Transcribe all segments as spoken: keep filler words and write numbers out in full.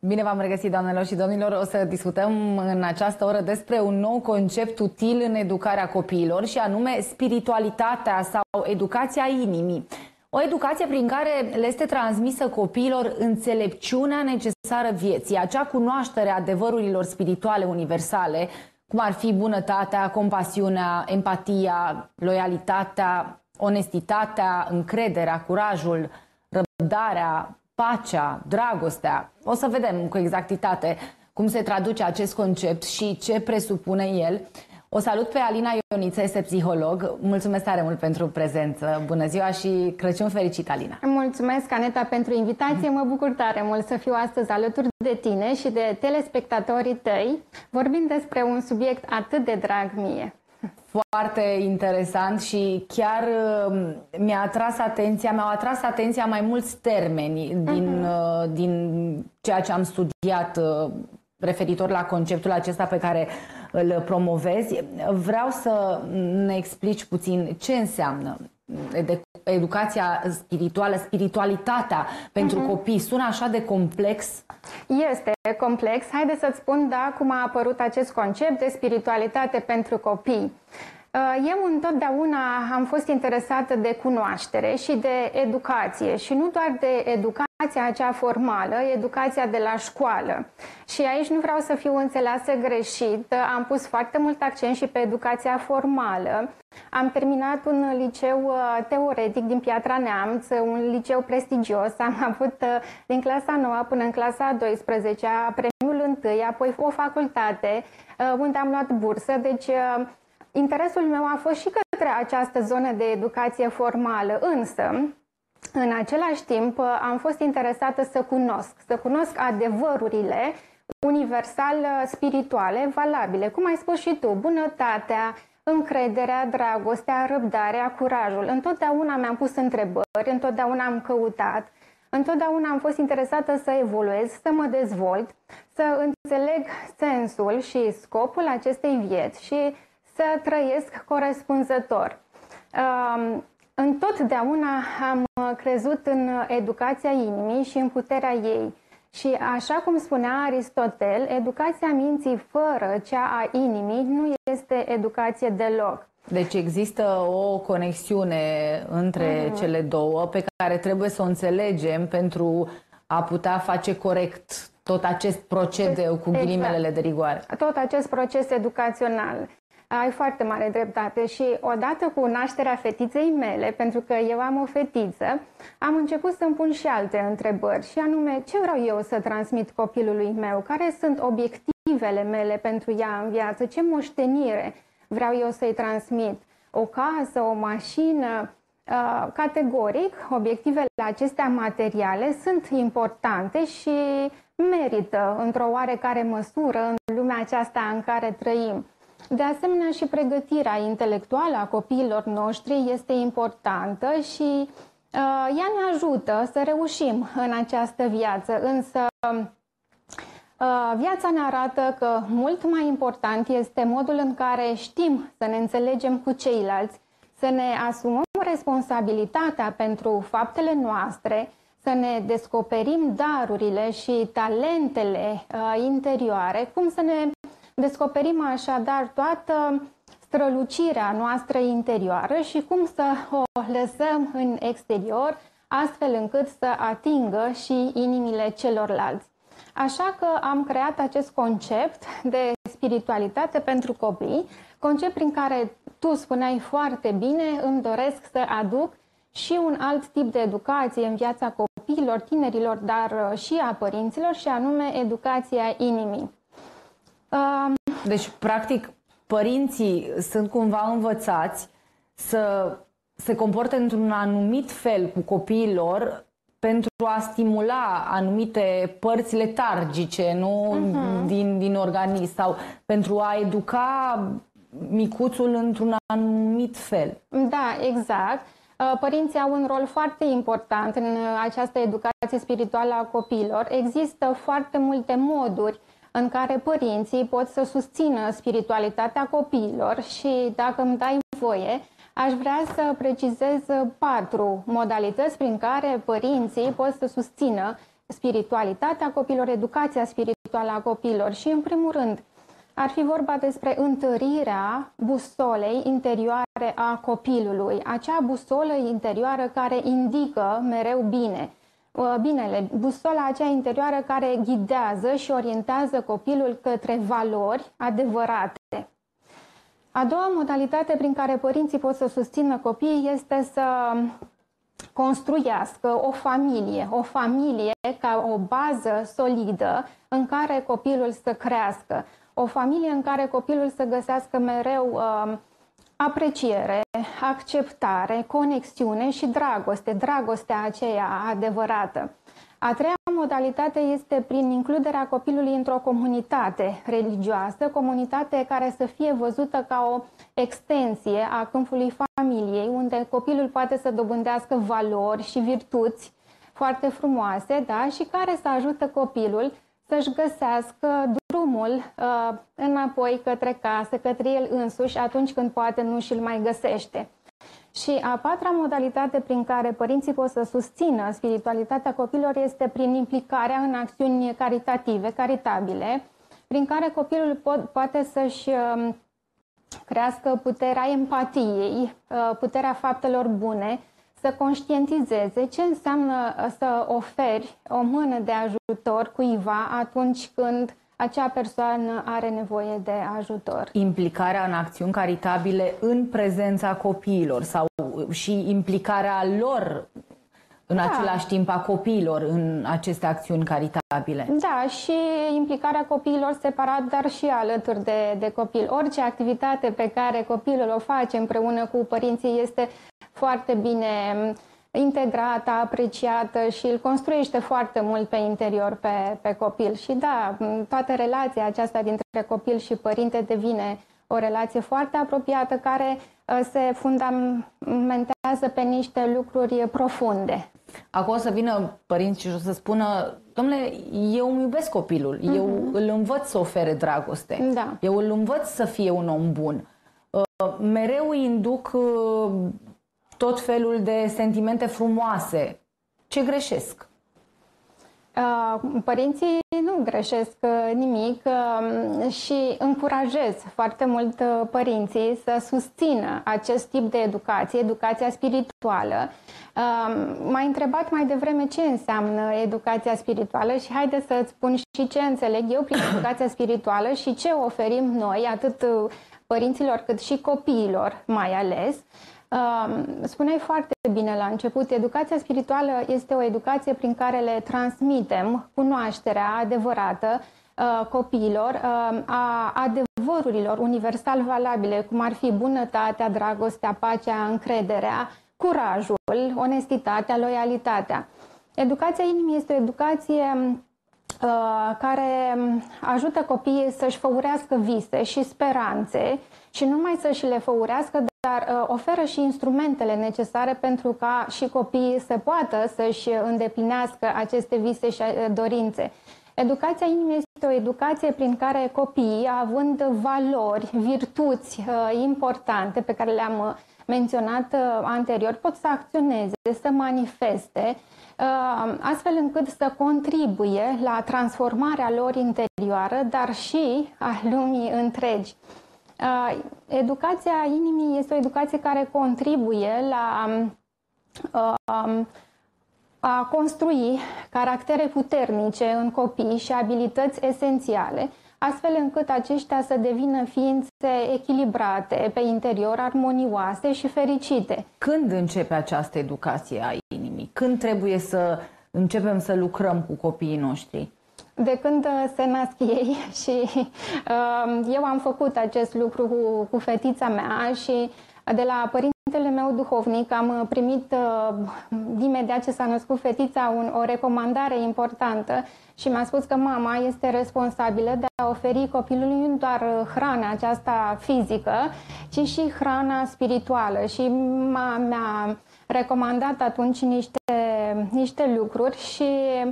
Bine v-am regăsit, doamnelor și domnilor. O să discutăm în această oră despre un nou concept util în educarea copiilor și anume spiritualitatea sau educația inimii. O educație prin care le este transmisă copiilor înțelepciunea necesară vieții, acea cunoaștere a adevărurilor spirituale universale, cum ar fi bunătatea, compasiunea, empatia, loialitatea, onestitatea, încrederea, curajul, răbdarea, pacea, dragostea. O să vedem cu exactitate cum se traduce acest concept și ce presupune el. O salut pe Alina Ioniță, este psiholog. Mulțumesc tare mult pentru prezență. Bună ziua și Crăciun fericit, Alina! Mulțumesc, Aneta, pentru invitație. Mă bucur tare mult să fiu astăzi alături de tine și de telespectatorii tăi, vorbind despre un subiect atât de drag mie. Foarte interesant și chiar mi-a atras atenția, mi-au atras atenția mai mulți termeni din, uh-huh. din ceea ce am studiat referitor la conceptul acesta pe care îl promovezi. Vreau să ne explici puțin ce înseamnă educația spirituală, spiritualitatea pentru uh-huh. copii. Sună așa de complex? Este complex. Haideți să-ți spun da, cum a apărut acest concept de spiritualitate pentru copii. Eu întotdeauna am fost interesată de cunoaștere și de educație și nu doar de educația acea formală, educația de la școală. Și aici nu vreau să fiu înțeleasă greșit, am pus foarte mult accent și pe educația formală. Am terminat un liceu teoretic din Piatra Neamț, un liceu prestigios, am avut din clasa nouă până în clasa a douăsprezecea premiul întâi, apoi o facultate unde am luat bursă, deci interesul meu a fost și către această zonă de educație formală, însă, în același timp, am fost interesată să cunosc, să cunosc adevărurile universal spirituale, valabile, cum ai spus și tu, bunătatea, încrederea, dragostea, răbdarea, curajul. Întotdeauna mi-am pus întrebări, întotdeauna am căutat, întotdeauna am fost interesată să evoluez, să mă dezvolt, să înțeleg sensul și scopul acestei vieți și să trăiesc corespunzător. Întotdeauna am crezut în educația inimii și în puterea ei. Și așa cum spunea Aristotel, educația minții fără cea a inimii nu este educație deloc. Deci există o conexiune între uh-huh. cele două pe care trebuie să o înțelegem pentru a putea face corect tot acest procedeu cu ghilimelele exact. de rigoare. Tot acest proces educațional. Ai foarte mare dreptate și odată cu nașterea fetiței mele, pentru că eu am o fetiță, am început să-mi pun și alte întrebări și anume ce vreau eu să transmit copilului meu, care sunt obiectivele mele pentru ea în viață, ce moștenire vreau eu să-i transmit, o casă, o mașină. Categoric, obiectivele acestea materiale sunt importante și merită într-o oarecare măsură în lumea aceasta în care trăim. De asemenea, și pregătirea intelectuală a copiilor noștri este importantă și uh, ea ne ajută să reușim în această viață. Însă uh, viața ne arată că mult mai important este modul în care știm să ne înțelegem cu ceilalți, să ne asumăm responsabilitatea pentru faptele noastre, să ne descoperim darurile și talentele uh, interioare, cum să ne descoperim așadar toată strălucirea noastră interioară și cum să o lăsăm în exterior, astfel încât să atingă și inimile celorlalți. Așa că am creat acest concept de spiritualitate pentru copii, concept prin care tu spuneai foarte bine, îmi doresc să aduc și un alt tip de educație în viața copiilor, tinerilor, dar și a părinților, și anume educația inimii. Deci, practic, părinții sunt cumva învățați să se comporte într-un anumit fel cu copiii lor pentru a stimula anumite părți letargice, nu? Uh-huh. din, din organism, sau pentru a educa micuțul într-un anumit fel. Da, exact. Părinții au un rol foarte important în această educație spirituală a copiilor. Există foarte multe moduri în care părinții pot să susțină spiritualitatea copiilor și, dacă îmi dai voie, aș vrea să precizez patru modalități prin care părinții pot să susțină spiritualitatea copiilor, educația spirituală a copiilor și, în primul rând, ar fi vorba despre întărirea busolei interioare a copilului, acea busolă interioară care indică mereu bine. Binele, busola aceea interioară care ghidează și orientează copilul către valori adevărate. A doua modalitate prin care părinții pot să susțină copiii este să construiască o familie, o familie ca o bază solidă în care copilul să crească, o familie în care copilul să găsească mereu uh, apreciere, acceptare, conexiune și dragoste, dragostea aceea adevărată. A treia modalitate este prin includerea copilului într-o comunitate religioasă, comunitate care să fie văzută ca o extensie a câmpului familiei, unde copilul poate să dobândească valori și virtuți foarte frumoase, da? Și care să ajută copilul să-și găsească drumul uh, înapoi către casă, către el însuși, atunci când poate nu și-l mai găsește. Și a patra modalitate prin care părinții pot să susțină spiritualitatea copilor este prin implicarea în acțiuni caritative, caritabile, prin care copilul po poate să-și uh, crească puterea empatiei, uh, puterea faptelor bune, să conștientizeze ce înseamnă să oferi o mână de ajutor cuiva atunci când acea persoană are nevoie de ajutor. Implicarea în acțiuni caritabile în prezența copiilor sau și implicarea lor în da. același timp a copiilor în aceste acțiuni caritabile. Da, și implicarea copiilor separat, dar și alături de, de copil. Orice activitate pe care copilul o face împreună cu părinții este foarte bine integrată, apreciată și îl construiește foarte mult pe interior pe, pe copil. Și da, toată relația aceasta dintre copil și părinte devine o relație foarte apropiată care se fundamentează pe niște lucruri profunde. Acum o să vină părinți și o să spună: dom'le, eu îmi iubesc copilul, uh-huh. eu îl învăț să ofere dragoste, da. eu îl învăț să fie un om bun. Uh, mereu îi induc uh, tot felul de sentimente frumoase. Ce greșesc? Părinții nu greșesc nimic și încurajez foarte mult părinții să susțină acest tip de educație, educația spirituală. M-ai întrebat mai devreme ce înseamnă educația spirituală și haide să-ți spun și ce înțeleg eu prin educația spirituală și ce oferim noi, atât părinților cât și copiilor mai ales. Spuneai foarte bine la început, educația spirituală este o educație prin care le transmitem cunoașterea adevărată copiilor a adevărurilor universal valabile, cum ar fi bunătatea, dragostea, pacea, încrederea, curajul, onestitatea, loialitatea. Educația inimii este o educație care ajută copiii să-și făurească vise și speranțe și nu numai să-și le făurească, dar oferă și instrumentele necesare pentru ca și copiii să poată să-și îndeplinească aceste vise și dorințe. Educația inimii este o educație prin care copiii, având valori, virtuți importante pe care le-am menționat anterior, pot să acționeze, să manifeste, astfel încât să contribuie la transformarea lor interioară, dar și a lumii întregi. Educația inimii este o educație care contribuie la a construi caractere puternice în copii și abilități esențiale, astfel încât aceștia să devină ființe echilibrate pe interior, armonioase și fericite. Când începe această educație a inimii? Când trebuie să începem să lucrăm cu copiii noștri? De când se nasc ei și uh, eu am făcut acest lucru cu, cu fetița mea și de la părintele meu duhovnic am primit uh, imediat ce s-a născut fetița un, o recomandare importantă și mi-a spus că mama este responsabilă de a oferi copilului nu doar hrana aceasta fizică, ci și hrana spirituală și mi-a recomandat atunci niște, niște lucruri și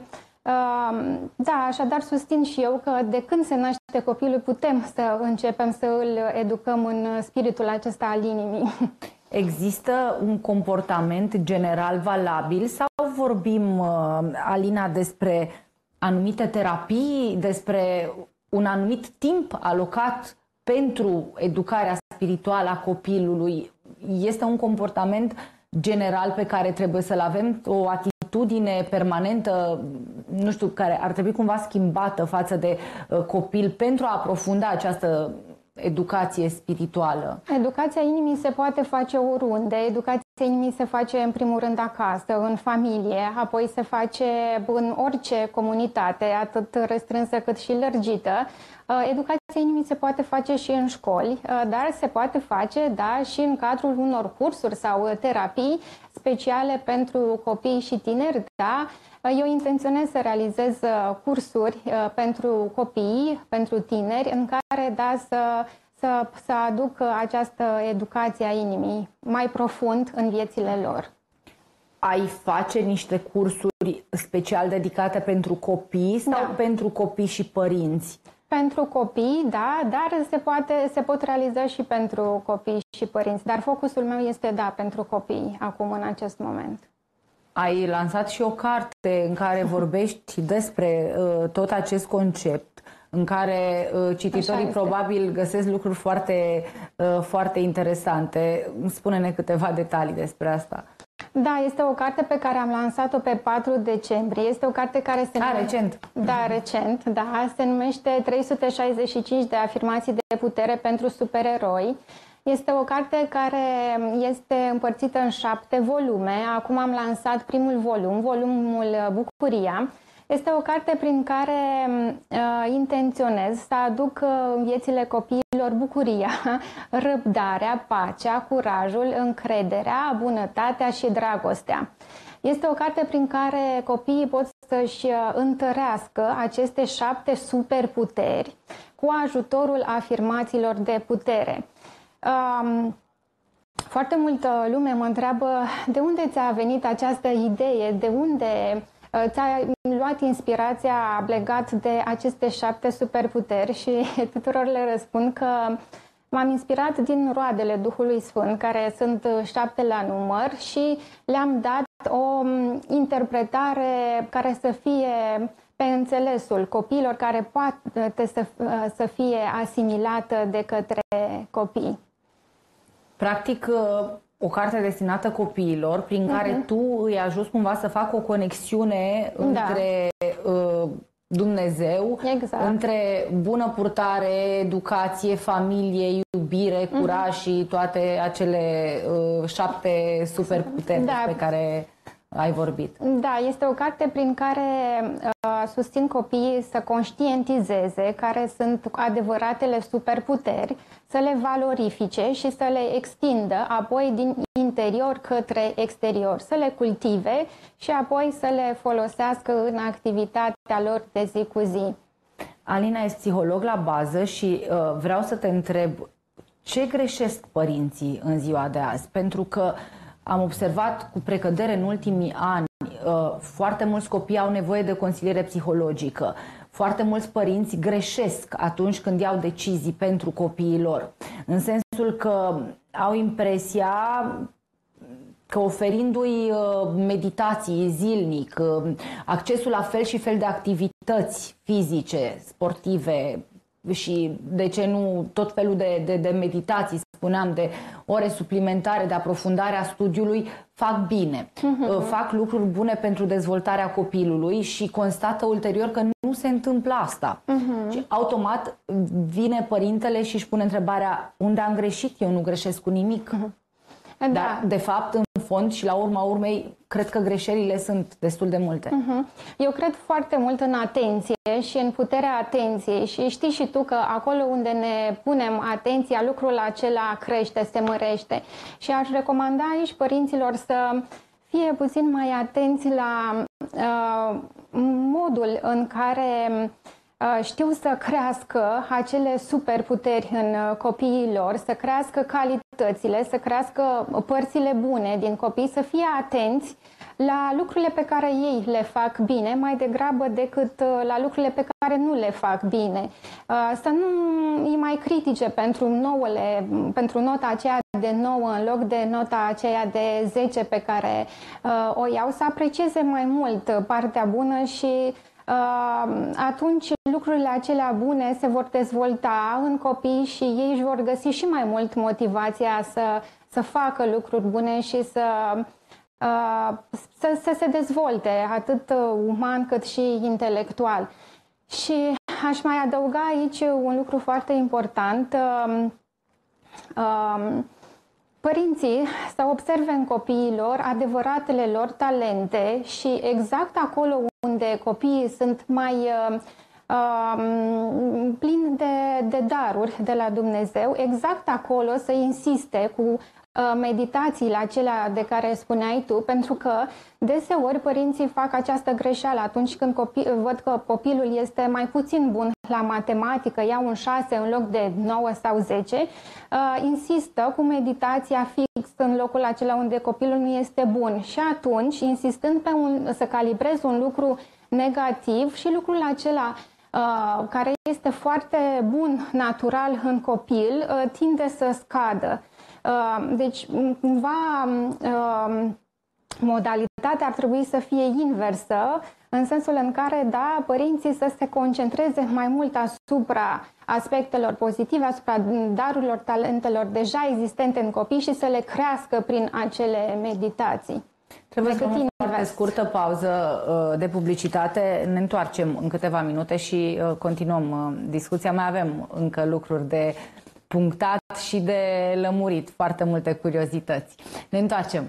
da, așadar susțin și eu că de când se naște copilul putem să începem să îl educăm în spiritul acesta al inimii. Există un comportament general valabil sau vorbim, Alina, despre anumite terapii, despre un anumit timp alocat pentru educarea spirituală a copilului? Este un comportament general pe care trebuie să-l avem, o atitudine permanentă, nu știu, care ar trebui cumva schimbată față de copil pentru a aprofunda această educație spirituală? Educația inimii se poate face oriunde. Educația inimii se face în primul rând acasă, în familie, apoi se face în orice comunitate, atât restrânsă cât și lărgită. Educația inimii se poate face și în școli, dar se poate face, da, și în cadrul unor cursuri sau terapii speciale pentru copii și tineri, da. Eu intenționez să realizez cursuri pentru copii, pentru tineri, în care, da, să, să, să aduc această educație a inimii mai profund în viețile lor. Ai face niște cursuri special dedicate pentru copii sau Da. pentru copii și părinți? Pentru copii, da, dar se, poate, se pot realiza și pentru copii și părinți. Dar focusul meu este, da, pentru copii, acum, în acest moment. Ai lansat și o carte în care vorbești despre uh, tot acest concept, în care uh, cititorii probabil găsesc lucruri foarte, uh, foarte interesante. Spune-ne câteva detalii despre asta. Da, este o carte pe care am lansat-o pe patru decembrie. Este o carte care se A, numește... recent. Da, recent, da. Se numește trei sute șaizeci și cinci de afirmații de putere pentru supereroi. Este o carte care este împărțită în șapte volume. Acum am lansat primul volum, volumul Bucuria. Este o carte prin care uh, intenționez să aduc în viețile copiilor bucuria, răbdarea, pacea, curajul, încrederea, bunătatea și dragostea. Este o carte prin care copiii pot să-și întărească aceste șapte superputeri cu ajutorul afirmațiilor de putere. Um, foarte multă lume mă întreabă de unde ți-a venit această idee, de unde ți-a luat inspirația legat de aceste șapte superputeri, și tuturor le răspund că m-am inspirat din roadele Duhului Sfânt, care sunt șapte la număr, și le-am dat o interpretare care să fie pe înțelesul copiilor, care poate să, să fie asimilată de către copii. Practic, o carte destinată copiilor, prin uh-huh. care tu îi ajuți cumva să facă o conexiune Da. între uh, Dumnezeu, Exact. între bună purtare, educație, familie, iubire, curaj uh-huh. și toate acele uh, șapte superputeri Da. pe care ai vorbit. Da, este o carte prin care uh, susțin copiii să conștientizeze care sunt adevăratele superputeri, să le valorifice și să le extindă apoi din interior către exterior, să le cultive și apoi să le folosească în activitatea lor de zi cu zi. Alina este psiholog la bază și uh, vreau să te întreb ce greșesc părinții în ziua de azi, pentru că am observat cu precădere în ultimii ani, foarte mulți copii au nevoie de consiliere psihologică. Foarte mulți părinți greșesc atunci când iau decizii pentru copiii lor. În sensul că au impresia că oferindu-i meditații zilnic, accesul la fel și fel de activități fizice, sportive, și de ce nu tot felul de, de, de meditații, spuneam, de ore suplimentare, de aprofundare a studiului, fac bine. Uh-huh. Fac lucruri bune pentru dezvoltarea copilului și constată ulterior că nu se întâmplă asta. Uh-huh. Și automat vine părintele și își pune întrebarea: unde am greșit? Eu nu greșesc cu nimic. Uh-huh. Da. Dar, de fapt, în fond și la urma urmei, cred că greșelile sunt destul de multe. Uh-huh. Eu cred foarte mult în atenție și în puterea atenției, și știi și tu că acolo unde ne punem atenția, lucrul acela crește, se mărește. Și aș recomanda aici părinților să fie puțin mai atenți la uh, modul în care știu să crească acele superputeri în copiii lor, să crească calitățile, să crească părțile bune din copii, să fie atenți la lucrurile pe care ei le fac bine, mai degrabă decât la lucrurile pe care nu le fac bine. Să nu îi mai critice pentru nouăle, pentru nota aceea de nouă în loc de nota aceea de zece pe care o iau, să aprecieze mai mult partea bună și atunci lucrurile acelea bune se vor dezvolta în copii și ei își vor găsi și mai mult motivația să, să facă lucruri bune și să, să, să se dezvolte atât uman cât și intelectual. Și aș mai adăuga aici un lucru foarte important. Părinții să observe în copiii lor adevăratele lor talente și exact acolo unde copiii sunt mai uh, uh, plini de, de daruri de la Dumnezeu, exact acolo să insiste cu uh, meditațiile acelea de care spuneai tu, pentru că deseori părinții fac această greșeală atunci când copii, văd că copilul este mai puțin bun la matematică, ia un șase în loc de nouă sau zece, uh, insistă cu meditația fix în locul acela unde copilul nu este bun și atunci, insistând pe un, să calibrezi un lucru negativ și lucrul acela uh, care este foarte bun, natural în copil, uh, tinde să scadă. Uh, deci, cumva, uh, modalitatea ar trebui să fie inversă, în sensul în care, da, părinții să se concentreze mai mult asupra aspectelor pozitive, asupra darurilor, talentelor deja existente în copii și să le crească prin acele meditații. Trebuie să luăm o foarte scurtă pauză de publicitate. Ne întoarcem în câteva minute și continuăm discuția. Mai avem încă lucruri de punctat și de lămurit, foarte multe curiozități. Ne întoarcem.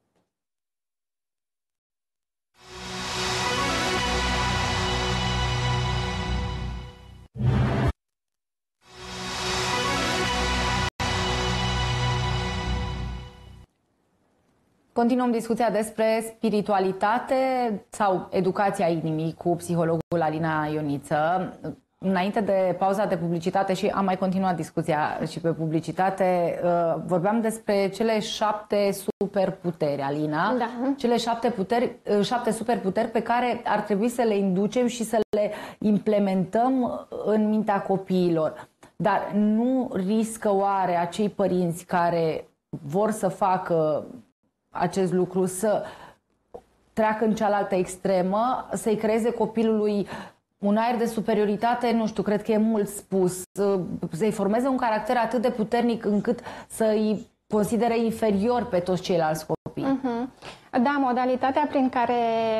Continuăm discuția despre spiritualitate sau educația inimii cu psihologul Alina Ioniță. Înainte de pauza de publicitate, și am mai continuat discuția și pe publicitate, vorbeam despre cele șapte superputeri, Alina. Da. Cele șapte, puteri, șapte superputeri pe care ar trebui să le inducem și să le implementăm în mintea copiilor. Dar nu riscă oare acei părinți care vor să facă acest lucru să treacă în cealaltă extremă, să-i creeze copilului un aer de superioritate, nu știu, cred că e mult spus, să-i formeze un caracter atât de puternic încât să-i considere inferior pe toți ceilalți copii? Uh-huh. Da, modalitatea prin care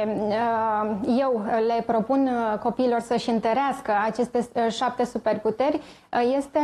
uh, eu le propun uh, copiilor să-și întărească aceste uh, șapte superputeri uh, este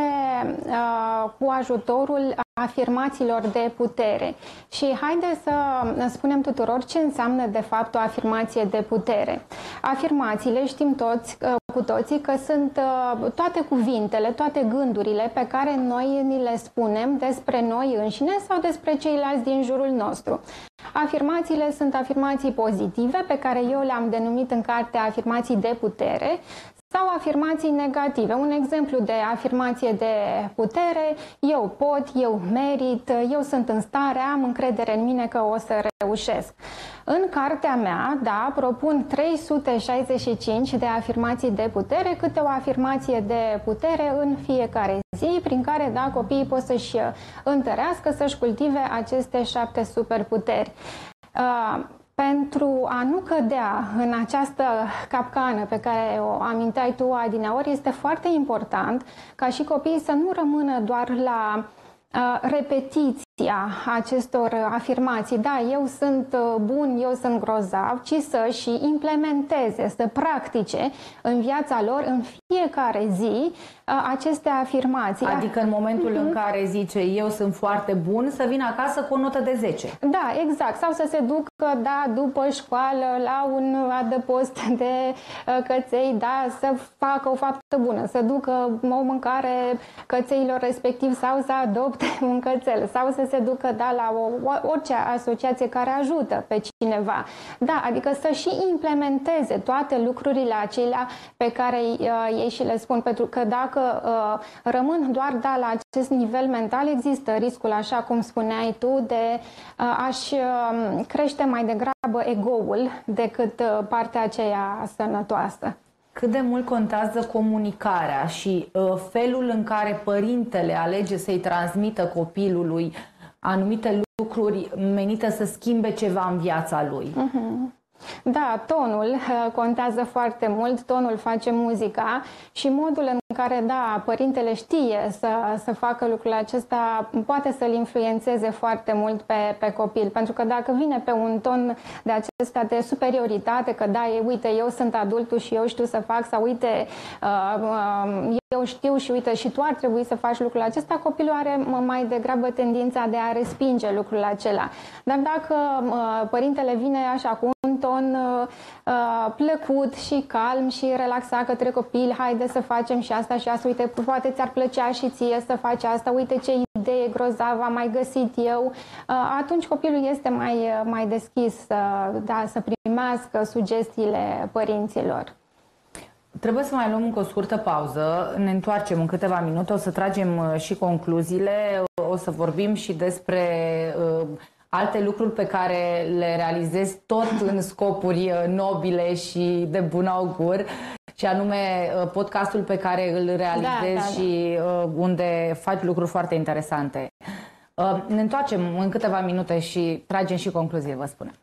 uh, cu ajutorul afirmațiilor de putere. Și haide să spunem tuturor ce înseamnă de fapt o afirmație de putere. Afirmațiile, știm toți, uh, cu toții că sunt uh, toate cuvintele, toate gândurile pe care noi ni le spunem despre noi înșine sau despre ceilalți din jurul nostru. Afirmațiile sunt afirmații pozitive, pe care eu le-am denumit în cartea afirmații de putere, sau afirmații negative. Un exemplu de afirmație de putere: eu pot, eu merit, eu sunt în stare, am încredere în mine că o să reușesc. În cartea mea, da, propun trei sute șaizeci și cinci de afirmații de putere, câte o afirmație de putere în fiecare zi, prin care, da, copiii pot să-și întărească, să-și cultive aceste șapte superputeri. Uh, Pentru a nu cădea în această capcană pe care o aminteai tu, adineori, este foarte important ca și copiii să nu rămână doar la uh, repetiția acestor afirmații. Da, eu sunt bun, eu sunt grozav, ci să și implementeze, să practice în viața lor, în fiecare zi, uh, aceste afirmații. Adică în momentul uh-huh. în care zice eu sunt foarte bun, să vină acasă cu o notă de zece. Da, exact. Sau să se ducă, da, după școală la un adăpost de uh, căței, da, să facă o faptă bună, să ducă o mâncare cățeilor respectiv sau să adopte un cățel, sau să să se ducă, da, la o, orice asociație care ajută pe cineva. Da, adică să și implementeze toate lucrurile acelea pe care uh, ei și le spun, pentru că dacă uh, rămân doar, da, la acest nivel mental, există riscul, așa cum spuneai tu, de uh, a-și uh, crește mai degrabă ego-ul decât uh, partea aceea sănătoasă. Cât de mult contează comunicarea și uh, felul în care părintele alege să-i transmită copilului anumite lucruri menite să schimbe ceva în viața lui? Uh-huh. Da, tonul uh, contează foarte mult, tonul face muzica și modul în care, da, părintele știe să, să facă lucrul acesta poate să-l influențeze foarte mult pe, pe copil. Pentru că dacă vine pe un ton de acesta de superioritate, că da, e, uite, eu sunt adultul și eu știu să fac, sau uite, uh, uh, eu știu și uite, și tu ar trebui să faci lucrul acesta, copilul are mai degrabă tendința de a respinge lucrul acela. Dar dacă uh, părintele vine așa cu un ton uh, plăcut și calm și relaxat către copil, haide să facem și asta și asta, uite, poate ți-ar plăcea și ție să faci asta, uite ce idee grozavă am mai găsit eu, uh, atunci copilul este mai, mai deschis uh, da, să primească sugestiile părinților. Trebuie să mai luăm încă o scurtă pauză, ne întoarcem în câteva minute, o să tragem și concluziile, o să vorbim și despre uh, alte lucruri pe care le realizezi tot în scopuri nobile și de bun augur, și anume podcastul pe care îl realizezi, da, da, și uh, unde faci lucruri foarte interesante. Uh, ne întoarcem în câteva minute și tragem și concluziile, vă spunem.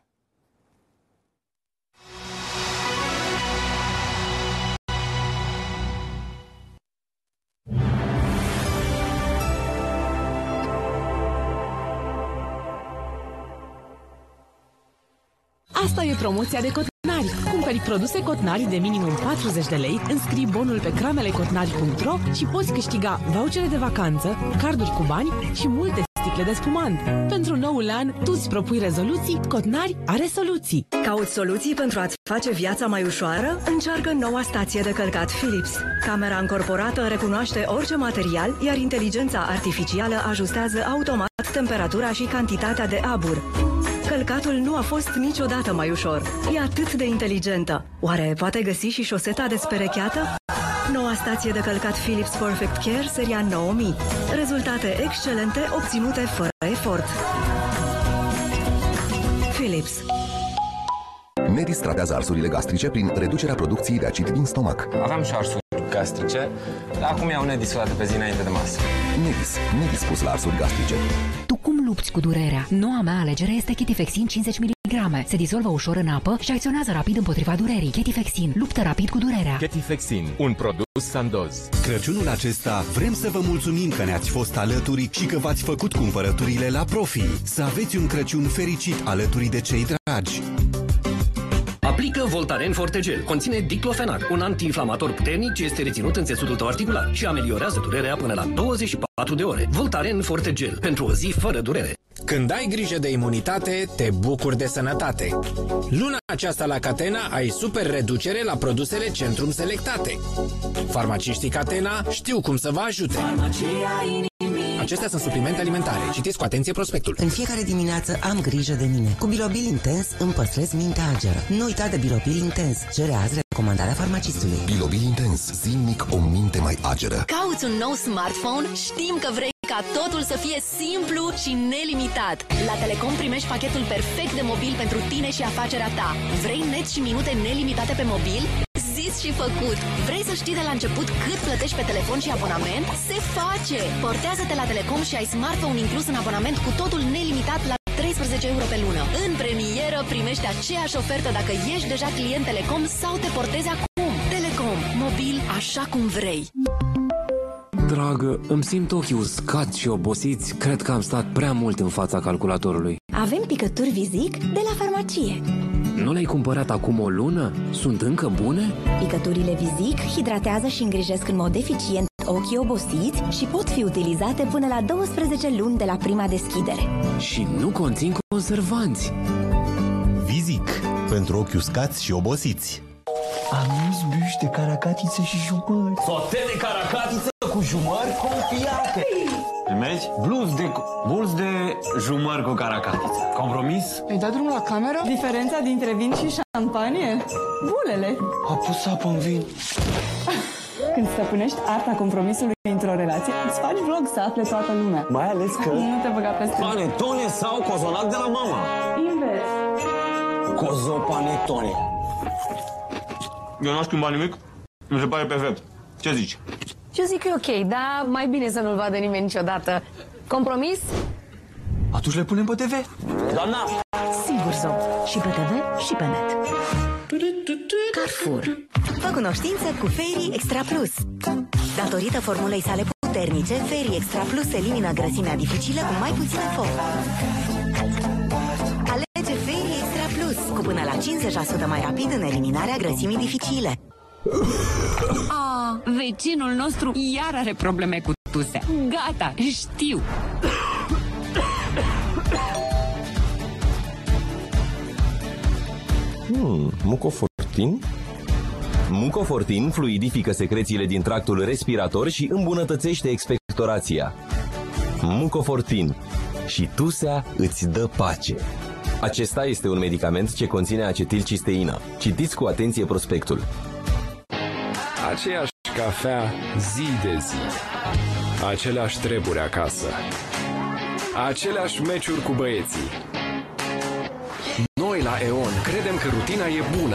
Asta e promoția de Cotnari. Cumperi produse Cotnari de minimum patruzeci de lei, înscrii bonul pe cramelecotnari punct ro și poți câștiga vouchere de vacanță, carduri cu bani și multe sticle de spumant. Pentru noul an, tu îți propui rezoluții, Cotnari are soluții. Cauți soluții pentru a-ți face viața mai ușoară? Încearcă noua stație de călcat Philips. Camera încorporată recunoaște orice material, iar inteligența artificială ajustează automat temperatura și cantitatea de abur. Călcatul nu a fost niciodată mai ușor. E atât de inteligentă. Oare poate găsi și șoseta desperecheată? Noua stație de călcat Philips Perfect Care, seria nouă mii. Rezultate excelente obținute fără efort. Philips. Nedis tratează arsurile gastrice prin reducerea producției de acid din stomac. Aveam și arsuri gastrice, dar acum iau Nedis o dată pe zi înainte de masă. Nedis, nedispus la arsuri gastrice. Tu cum lupți cu durerea? Noua mea alegere este Chetifexin cincizeci de miligrame. Se dizolvă ușor în apă și acționează rapid împotriva durerii. Chetifexin luptă rapid cu durerea. Chetifexin, un produs Sandoz. Crăciunul acesta vrem să vă mulțumim că ne-ați fost alături și că v-ați făcut cumpărăturile la Profi. Să aveți un Crăciun fericit alături de cei dragi. Aplică Voltaren Fortegel. Conține diclofenac, un antiinflamator puternic ce este reținut în țesutul tău articular și ameliorează durerea până la douăzeci și patru de ore. Voltaren Fortegel. Pentru o zi fără durere. Când ai grijă de imunitate, te bucuri de sănătate. Luna aceasta la Catena ai super reducere la produsele Centrum selectate. Farmaciștii Catena știu cum să vă ajute. Acestea sunt suplimente alimentare. Citiți cu atenție prospectul. În fiecare dimineață am grijă de mine. Cu Bilobil Intens îmi păstrez mintea ageră. Nu uita de Bilobil Intens. Cere azi recomandarea farmacistului. Bilobil Intens. Zilnic o minte mai ageră. Cauți un nou smartphone? Știm că vrei ca totul să fie simplu și nelimitat. La Telecom primești pachetul perfect de mobil pentru tine și afacerea ta. Vrei net și minute nelimitate pe mobil? Zis și făcut! Vrei să știi de la început cât plătești pe telefon și abonament? Se face! Portează-te la Telecom și ai smartphone inclus în abonament cu totul nelimitat la treisprezece euro pe lună. În premieră primești aceeași ofertă dacă ești deja client Telecom sau te portezi acum. Telecom. Mobil așa cum vrei. Dragă, îmi simt ochii uscați și obosiți. Cred că am stat prea mult în fața calculatorului. Avem picături Vizic de la farmacie. Nu le-ai cumpărat acum o lună? Sunt încă bune? Picăturile Vizic hidratează și îngrijesc în mod eficient ochii obosiți și pot fi utilizate până la douăsprezece luni de la prima deschidere. Și nu conțin conservanți. Vizic. Pentru ochi uscați și obosiți. Amuz, buși de caracatiță și jumări. Sote de caracatiță cu jumări confiate. Primești? Bluz de, bluz de jumări cu caracatiță. Compromis? Ai dat drumul la cameră? Diferența dintre vin și șampanie? Bulele. A pus apă în vin. Când stăpânești arta compromisului într-o relație, îți faci vlog să afle toată lumea. Mai ales că... Nu te băga peste. Panetone sau cozonac de la mama? Invers. Cozopanetone. Eu n-am schimbat nimic. Mi se pare perfect. Ce zici? Eu zic că e ok, dar mai bine să nu-l vadă nimeni niciodată. Compromis? Atunci le punem pe T V. Doamna! Sigur, Zou. Și pe T V și pe net. Carrefour. Fă cunoștință cu Fairy Extra Plus. Datorită formulei sale puternice, Fairy Extra Plus elimină grăsimea dificilă cu mai puțin efort. Alege Fairy Extra Plus cu până la cincizeci la sută mai rapid în eliminarea grăsimii dificile. Ah, vecinul nostru iar are probleme cu tusea. Gata, știu. Hmm, Mucofortin? Mucofortin fluidifică secrețiile din tractul respirator și îmbunătățește expectorația. Mucofortin. Și tusea îți dă pace. Acesta este un medicament ce conține acetilcisteină. Citiți cu atenție prospectul. Aceeași cafea zi de zi. Aceleași treburi acasă. Aceleași meciuri cu băieții. Noi la E O N credem că rutina e bună.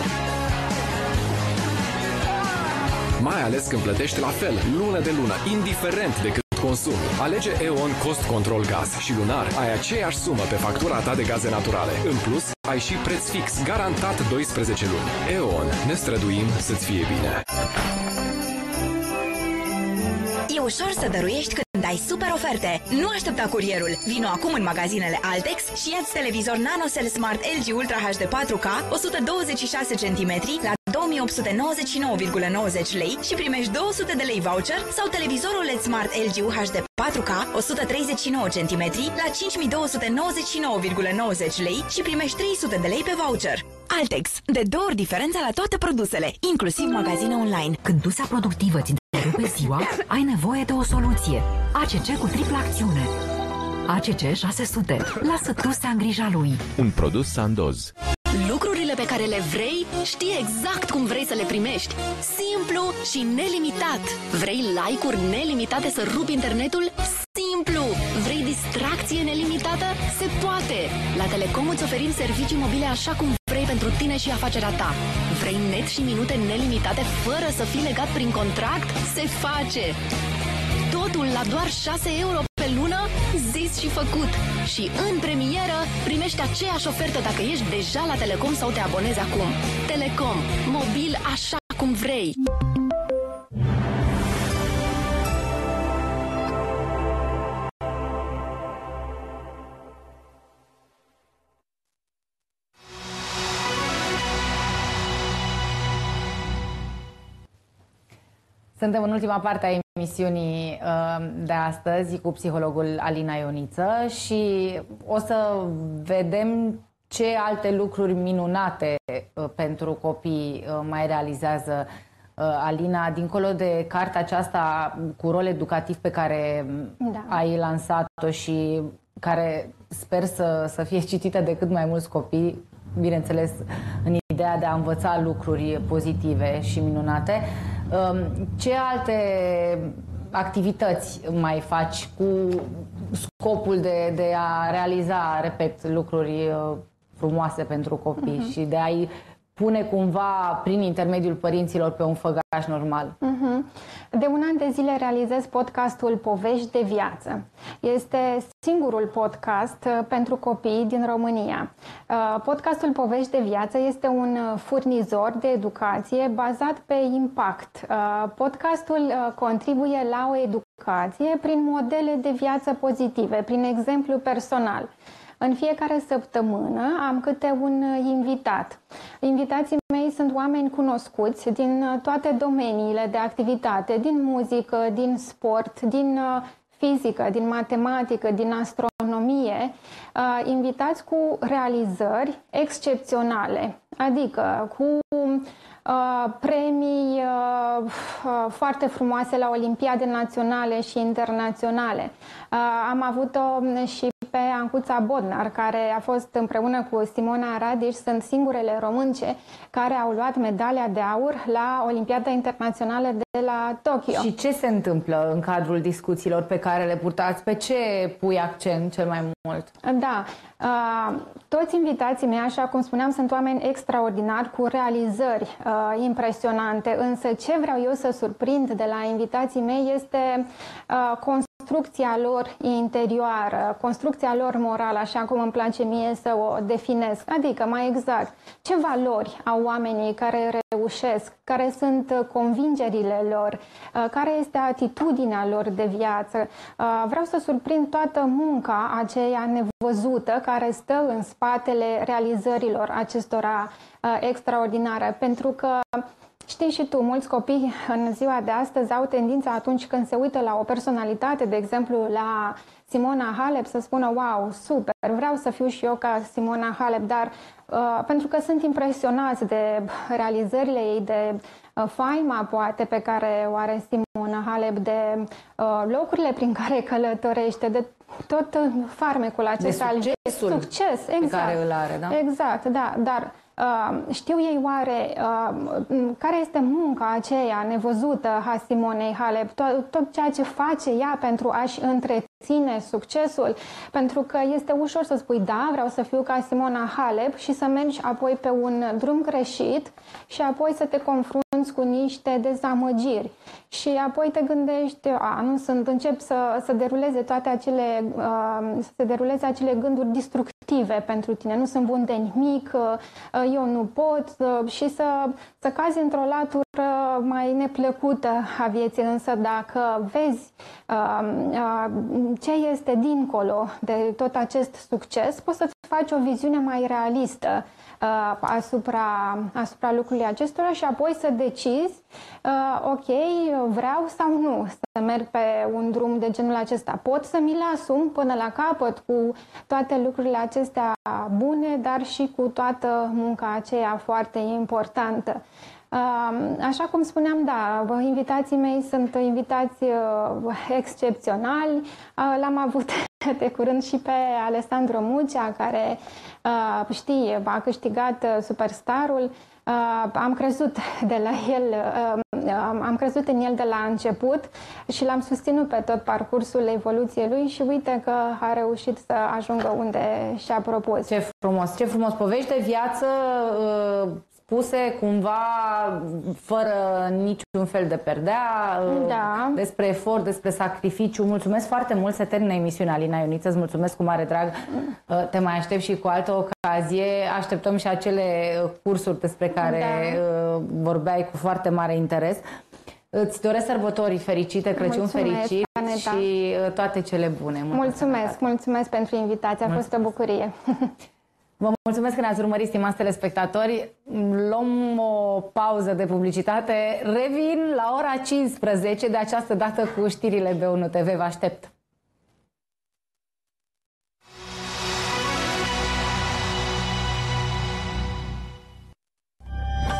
Mai ales când plătești la fel, lună de lună, indiferent de cât consumi. Alege E O N Cost Control Gaz și lunar ai aceeași sumă pe factura ta de gaze naturale. În plus, ai și preț fix, garantat doisprezece luni. E O N. Ne străduim să-ți fie bine. E ușor să dăruiești când ai super oferte. Nu aștepta curierul. Vino acum în magazinele Altex și ia-ți televizor NanoCell Smart L G Ultra H D patru K o sută douăzeci și șase centimetri la două mii opt sute nouăzeci și nouă virgulă nouăzeci lei și primești două sute de lei voucher sau televizorul L E D Smart L G U H D patru K o sută treizeci și nouă centimetri la cinci mii două sute nouăzeci și nouă virgulă nouăzeci lei și primești trei sute de lei pe voucher. Altex. De două ori diferența la toate produsele, inclusiv magazine online. Când tusea productivă ți întrerupe ziua, ai nevoie de o soluție. A C C cu triplă acțiune. A C C șase sute. Lasă tusea în grija lui. Un produs Sandoz. Lucrurile pe care le vrei, știi exact cum vrei să le primești. Simplu și nelimitat. Vrei like-uri nelimitate să rupi internetul? Simplu! Vrei distracție nelimitată? Se poate! La Telecom îți oferim servicii mobile așa cum vrei pentru tine și afacerea ta. Vrei net și minute nelimitate fără să fii legat prin contract? Se face! Totul la doar șase euro pe lună? Zis și făcut! Și în premieră primești aceeași ofertă dacă ești deja la Telecom sau te abonezi acum. Telecom. Mobil așa cum vrei. Suntem în ultima parte a emisiunii de astăzi cu psihologul Alina Ioniță și o să vedem ce alte lucruri minunate pentru copii mai realizează Alina, dincolo de cartea aceasta cu rol educativ pe care da. ai lansat-o și care sper să, să fie citită de cât mai mulți copii, bineînțeles în ideea de a învăța lucruri pozitive și minunate. Ce alte activități mai faci cu scopul de, de a realiza, repet, lucruri frumoase pentru copii uh-huh. și de a-i pune cumva prin intermediul părinților pe un făgaș normal? Uh-huh. De un an de zile realizez podcastul Povești de Viață. Este singurul podcast pentru copii din România. Podcastul Povești de Viață este un furnizor de educație bazat pe impact. Podcastul contribuie la o educație prin modele de viață pozitive, prin exemplu personal. În fiecare săptămână am câte un invitat. Invitații mei sunt oameni cunoscuți din toate domeniile de activitate, din muzică, din sport, din fizică, din matematică, din astronomie, invitați cu realizări excepționale. Adică cu uh, premii uh, foarte frumoase la olimpiade naționale și internaționale. Uh, am avut-o și pe Ancuța Bodnar, care a fost împreună cu Simona Radiș, sunt singurele românce care au luat medalia de aur la Olimpiada Internațională de la Tokyo. Și ce se întâmplă în cadrul discuțiilor pe care le purtați? Pe ce pui accent cel mai mult? Da, uh, toți invitații mei, așa cum spuneam, sunt oameni extraordinari cu realizări uh, impresionante, însă ce vreau eu să surprind de la invitații mei este uh, construcția lor interioară, construcția lor morală, așa cum îmi place mie să o definesc. Adică, mai exact, ce valori au oamenii care reușesc, care sunt convingerile lor, care este atitudinea lor de viață. Vreau să surprind toată munca aceea nevăzută care stă în spatele realizărilor acestora extraordinare, pentru că știi și tu, mulți copii în ziua de astăzi au tendința atunci când se uită la o personalitate, de exemplu la Simona Halep, să spună wow, super, vreau să fiu și eu ca Simona Halep, dar uh, pentru că sunt impresionați de realizările ei, de uh, faima poate pe care o are Simona Halep, de uh, locurile prin care călătorește, de tot farmecul acesta de succesul al succes, exact, pe care îl are, da? Exact, da, dar Uh, știu ei oare uh, care este munca aceea nevăzută a Simonei Halep, tot, tot ceea ce face ea pentru a-și întreține succesul, pentru că este ușor să spui da, vreau să fiu ca Simona Halep și să mergi apoi pe un drum greșit și apoi să te confrunți cu niște dezamăgiri și apoi te gândești, a, nu sunt, încep să, să deruleze toate acele, uh, să se deruleze acele gânduri destructive pentru tine, nu sunt bun de nimic, uh, eu nu pot și să, să cazi într-o latură mai neplăcută a vieții, însă dacă vezi uh, uh, ce este dincolo de tot acest succes, poți să-ți faci o viziune mai realistă uh, asupra, asupra lucrurilor acestora și apoi să decizi uh, ok, vreau sau nu să merg pe un drum de genul acesta. Pot să mi-l asum până la capăt cu toate lucrurile acestea bune, dar și cu toată munca aceea foarte importantă. Așa cum spuneam, da, invitații mei sunt invitați excepționali. L-am avut de curând și pe Alessandro Mucea, care, știi, a câștigat Superstarul. Am crezut de la el, am crezut în el de la început și l-am susținut pe tot parcursul evoluției lui și uite că a reușit să ajungă unde și-a propus. Ce frumos, ce frumos, povești de viață spuse cumva fără niciun fel de perdea, da. Despre efort, despre sacrificiu. Mulțumesc foarte mult, se termină emisiunea, Alina Ioniță, îți mulțumesc cu mare drag. Te mai aștept și cu altă ocazie. Așteptăm și acele cursuri despre care da. vorbeai cu foarte mare interes. Îți doresc sărbători fericite, Crăciun mulțumesc, fericit Aneta. Și toate cele bune. Mulțumesc, mulțumesc pentru invitație, a fost o bucurie. Vă mulțumesc că ne-ați urmărit, stimați telespectatori. Luăm o pauză de publicitate. Revin la ora cincisprezece, de această dată cu știrile B unu T V. Vă aștept!